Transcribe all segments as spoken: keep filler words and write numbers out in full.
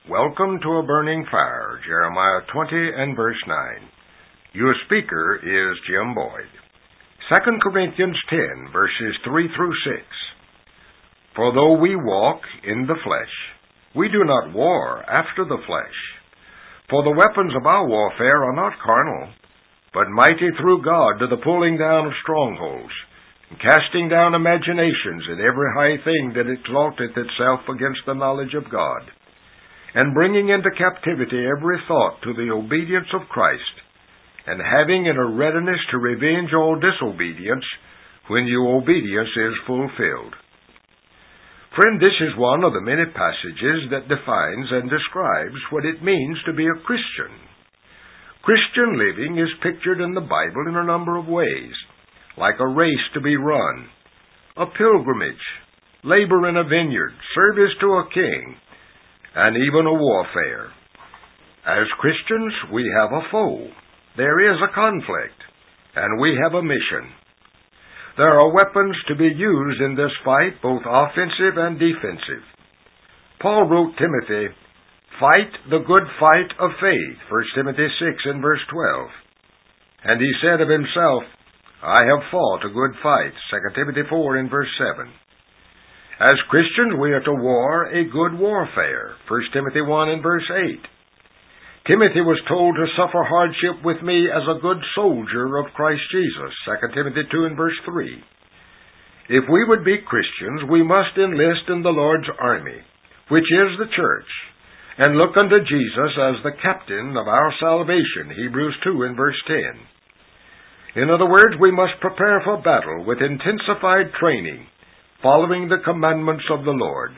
Welcome to a burning fire, Jeremiah twenty and verse nine. Your speaker is Jim Boyd. Second Corinthians ten, verses three through six. For though we walk in the flesh, we do not war after the flesh. For the weapons of our warfare are not carnal, but mighty through God to the pulling down of strongholds, and casting down imaginations and every high thing that exalteth itself against the knowledge of God, and bringing into captivity every thought to the obedience of Christ, and having in a readiness to revenge all disobedience when your obedience is fulfilled. Friend, this is one of the many passages that defines and describes what it means to be a Christian. Christian living is pictured in the Bible in a number of ways, like a race to be run, a pilgrimage, labor in a vineyard, service to a king, and even a warfare. As Christians, we have a foe. There is a conflict, and we have a mission. There are weapons to be used in this fight, both offensive and defensive. Paul wrote Timothy, "Fight the good fight of faith," First Timothy six and verse twelve. And he said of himself, "I have fought a good fight," Second Timothy four and verse seven. As Christians, we are to war a good warfare, First Timothy one and verse eight. Timothy was told to suffer hardship with me as a good soldier of Christ Jesus, Second Timothy two and verse three. If we would be Christians, we must enlist in the Lord's army, which is the church, and look unto Jesus as the captain of our salvation, Hebrews two and verse ten. In other words, we must prepare for battle with intensified training, following the commandments of the Lord.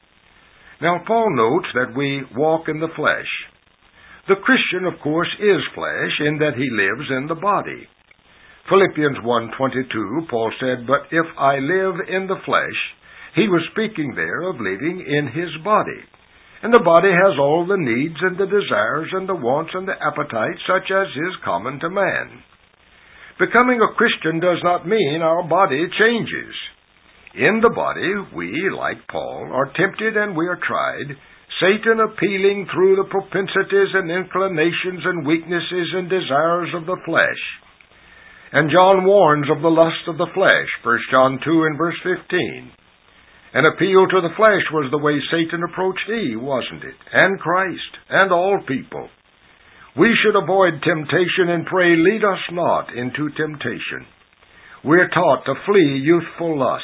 Now, Paul notes that we walk in the flesh. The Christian, of course, is flesh in that he lives in the body. Philippians one twenty-two, Paul said, "But if I live in the flesh," he was speaking there of living in his body. And the body has all the needs and the desires and the wants and the appetites such as is common to man. Becoming a Christian does not mean our body changes. In the body, we, like Paul, are tempted and we are tried, Satan appealing through the propensities and inclinations and weaknesses and desires of the flesh. And John warns of the lust of the flesh, First John two and verse fifteen. An appeal to the flesh was the way Satan approached Eve, wasn't it? And Christ, and all people. We should avoid temptation and pray, "Lead us not into temptation." We are taught to flee youthful lust.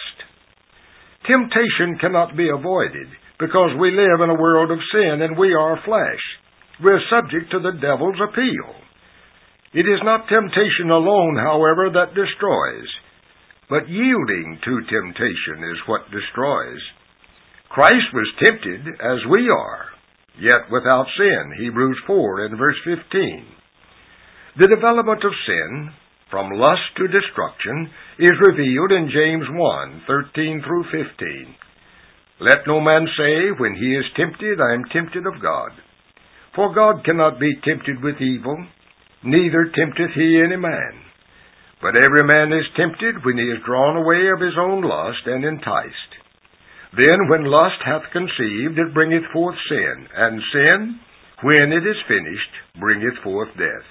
Temptation cannot be avoided because we live in a world of sin and we are flesh. We are subject to the devil's appeal. It is not temptation alone, however, that destroys, but yielding to temptation is what destroys. Christ was tempted as we are, yet without sin, Hebrews four and verse fifteen. The development of sin, from lust to destruction, is revealed in James one, thirteen through fifteen. "Let no man say, when he is tempted, I am tempted of God. For God cannot be tempted with evil, neither tempteth he any man. But every man is tempted when he is drawn away of his own lust and enticed. Then when lust hath conceived, it bringeth forth sin, and sin, when it is finished, bringeth forth death."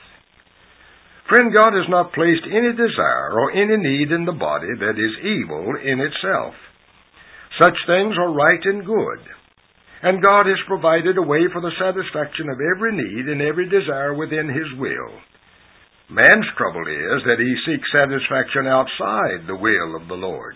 Friend, God has not placed any desire or any need in the body that is evil in itself. Such things are right and good, and God has provided a way for the satisfaction of every need and every desire within His will. Man's trouble is that he seeks satisfaction outside the will of the Lord.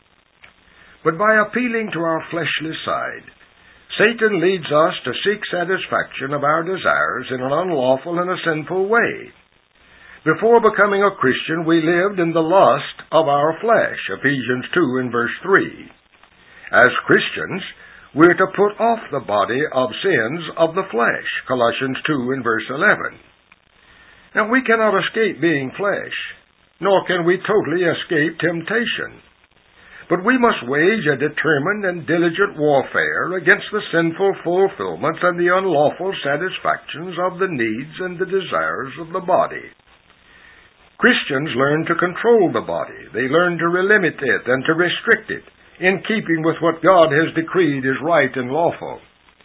But by appealing to our fleshly side, Satan leads us to seek satisfaction of our desires in an unlawful and a sinful way. Before becoming a Christian, we lived in the lust of our flesh, Ephesians two and verse three. As Christians, we are to put off the body of sins of the flesh, Colossians two and verse eleven. Now, we cannot escape being flesh, nor can we totally escape temptation. But we must wage a determined and diligent warfare against the sinful fulfillments and the unlawful satisfactions of the needs and the desires of the body. Christians learn to control the body. They learn to limit it and to restrict it, in keeping with what God has decreed is right and lawful.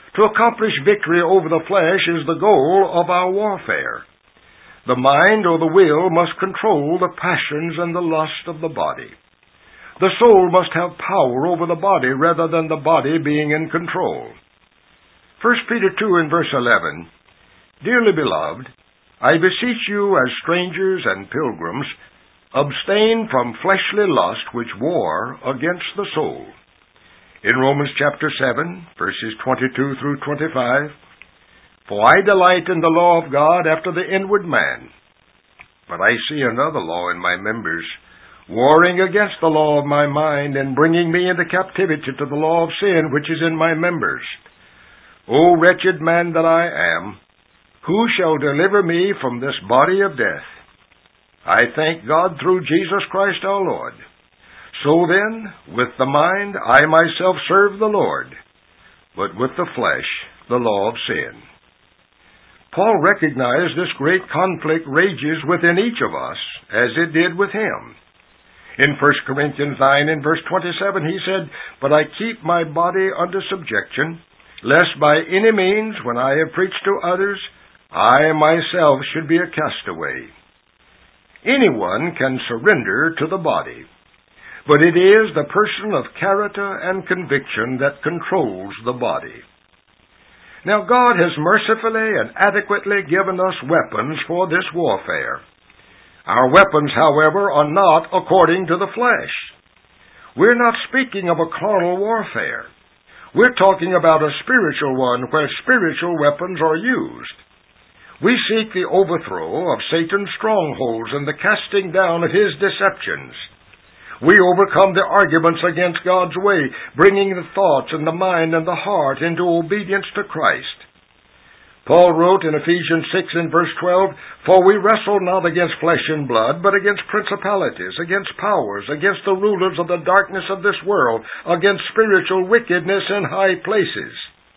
To accomplish victory over the flesh is the goal of our warfare. The mind or the will must control the passions and the lust of the body. The soul must have power over the body rather than the body being in control. First Peter two and verse eleven, Dearly beloved, I beseech you as strangers and pilgrims, abstain from fleshly lust which war against the soul. In Romans chapter seven, verses twenty-two through twenty-five, For I delight in the law of God after the inward man, but I see another law in my members, warring against the law of my mind, and bringing me into captivity to the law of sin which is in my members. O wretched man that I am, who shall deliver me from this body of death? I thank God through Jesus Christ our Lord. So then, with the mind, I myself serve the Lord, but with the flesh, the law of sin. Paul recognized this great conflict rages within each of us, as it did with him. In First Corinthians nine and verse twenty-seven, he said, But I keep my body under subjection, lest by any means, when I have preached to others, I myself should be a castaway. Anyone can surrender to the body, but it is the person of character and conviction that controls the body. Now God has mercifully and adequately given us weapons for this warfare. Our weapons, however, are not according to the flesh. We're not speaking of a carnal warfare. We're talking about a spiritual one where spiritual weapons are used. We seek the overthrow of Satan's strongholds and the casting down of his deceptions. We overcome the arguments against God's way, bringing the thoughts and the mind and the heart into obedience to Christ. Paul wrote in Ephesians six and verse twelve, For we wrestle not against flesh and blood, but against principalities, against powers, against the rulers of the darkness of this world, against spiritual wickedness in high places.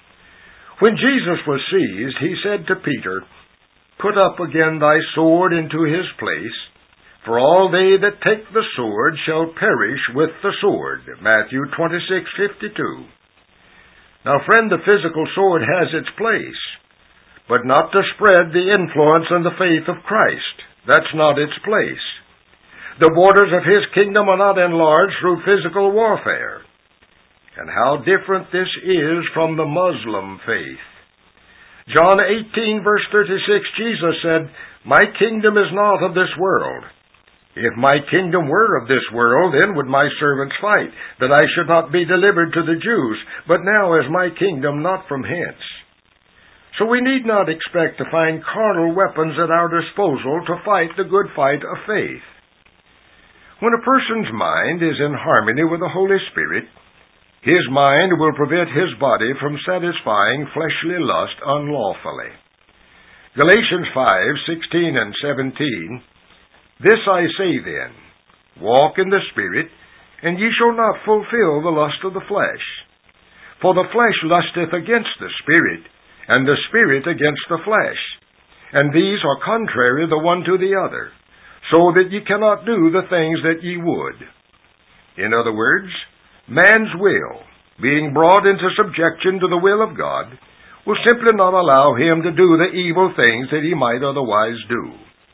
When Jesus was seized, he said to Peter, Put up again thy sword into his place, for all they that take the sword shall perish with the sword. Matthew twenty-six fifty-two. Now, friend, the physical sword has its place, but not to spread the influence and the faith of Christ. That's not its place. The borders of his kingdom are not enlarged through physical warfare. And how different this is from the Muslim faith. John eighteen, verse thirty-six, Jesus said, My kingdom is not of this world. If my kingdom were of this world, then would my servants fight, that I should not be delivered to the Jews. But now is my kingdom not from hence. So we need not expect to find carnal weapons at our disposal to fight the good fight of faith. When a person's mind is in harmony with the Holy Spirit, his mind will prevent his body from satisfying fleshly lust unlawfully. Galatians five, sixteen and seventeen, This I say then, walk in the Spirit, and ye shall not fulfill the lust of the flesh. For the flesh lusteth against the Spirit, and the Spirit against the flesh. And these are contrary the one to the other, so that ye cannot do the things that ye would. In other words, man's will, being brought into subjection to the will of God, will simply not allow him to do the evil things that he might otherwise do.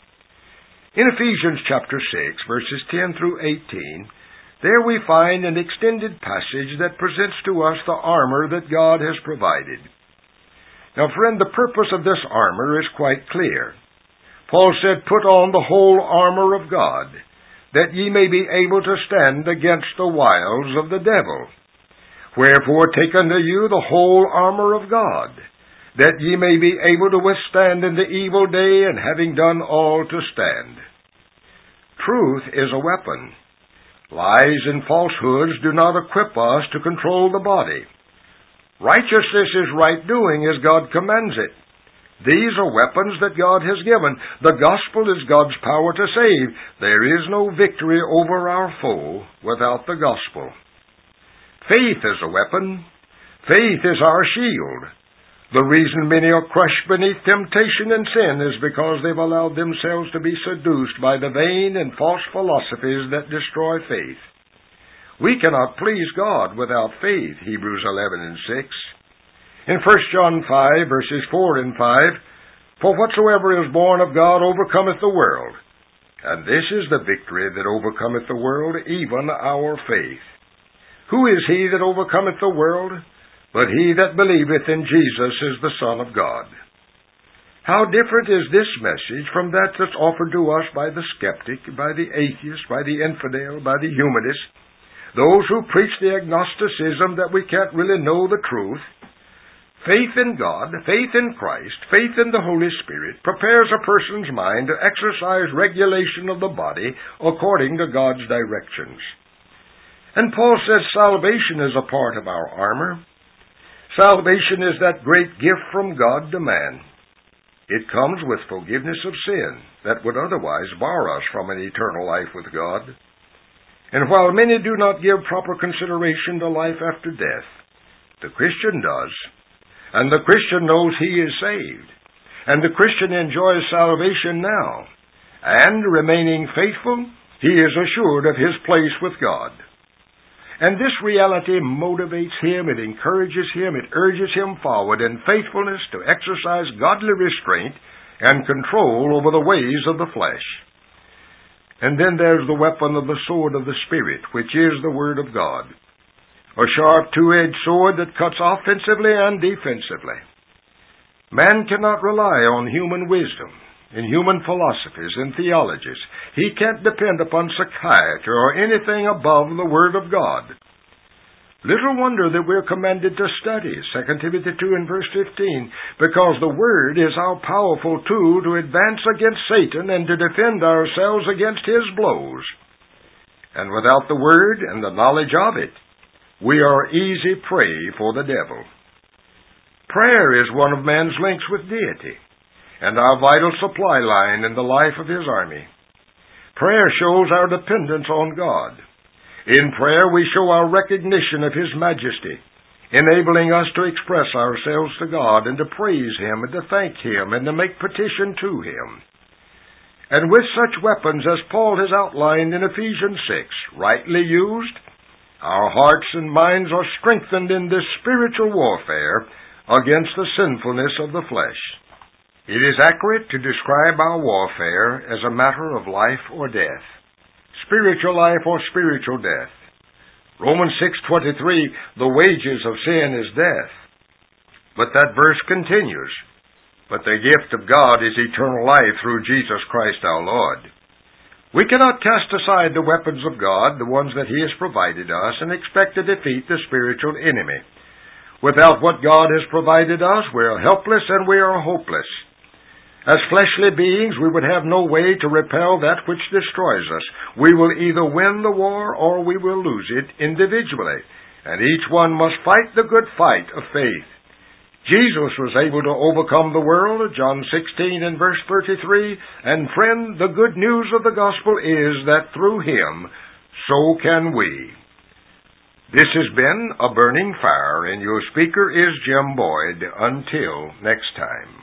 In Ephesians chapter six, verses ten through eighteen, there we find an extended passage that presents to us the armor that God has provided. Now, friend, the purpose of this armor is quite clear. Paul said, Put on the whole armor of God, that ye may be able to stand against the wiles of the devil. Wherefore take unto you the whole armor of God, that ye may be able to withstand in the evil day, and having done all to stand. Truth is a weapon. Lies and falsehoods do not equip us to control the body. Righteousness is right doing as God commands it. These are weapons that God has given. The gospel is God's power to save. There is no victory over our foe without the gospel. Faith is a weapon. Faith is our shield. The reason many are crushed beneath temptation and sin is because they've allowed themselves to be seduced by the vain and false philosophies that destroy faith. We cannot please God without faith, Hebrews eleven and six. In First John five, verses four and five, "For whatsoever is born of God overcometh the world. And this is the victory that overcometh the world, even our faith. Who is he that overcometh the world? But he that believeth in Jesus is the Son of God." How different is this message from that that's offered to us by the skeptic, by the atheist, by the infidel, by the humanist, those who preach the agnosticism that we can't really know the truth. Faith in God, faith in Christ, faith in the Holy Spirit prepares a person's mind to exercise regulation of the body according to God's directions. And Paul says salvation is a part of our armor. Salvation is that great gift from God to man. It comes with forgiveness of sin that would otherwise bar us from an eternal life with God. And while many do not give proper consideration to life after death, the Christian does. And the Christian knows he is saved. And the Christian enjoys salvation now. And, remaining faithful, he is assured of his place with God. And this reality motivates him, it encourages him, it urges him forward in faithfulness to exercise godly restraint and control over the ways of the flesh. And then there's the weapon of the sword of the Spirit, which is the Word of God. A sharp two-edged sword that cuts offensively and defensively. Man cannot rely on human wisdom, in human philosophies and theologies. He can't depend upon psychiatry or anything above the Word of God. Little wonder that we're commanded to study Second Timothy two and verse fifteen, because the Word is our powerful tool to advance against Satan and to defend ourselves against his blows. And without the Word and the knowledge of it, we are easy prey for the devil. Prayer is one of man's links with deity, and our vital supply line in the life of his army. Prayer shows our dependence on God. In prayer we show our recognition of His majesty, enabling us to express ourselves to God and to praise Him and to thank Him and to make petition to Him. And with such weapons as Paul has outlined in Ephesians six, rightly used, our hearts and minds are strengthened in this spiritual warfare against the sinfulness of the flesh. It is accurate to describe our warfare as a matter of life or death, spiritual life or spiritual death. Romans six twenty-three, the wages of sin is death. But that verse continues, but the gift of God is eternal life through Jesus Christ our Lord. We cannot cast aside the weapons of God, the ones that He has provided us, and expect to defeat the spiritual enemy. Without what God has provided us, we are helpless and we are hopeless. As fleshly beings, we would have no way to repel that which destroys us. We will either win the war or we will lose it individually, and each one must fight the good fight of faith. Jesus was able to overcome the world, John sixteen and verse thirty-three, and friend, the good news of the gospel is that through Him, so can we. This has been A Burning Fire, and your speaker is Jim Boyd. Until next time.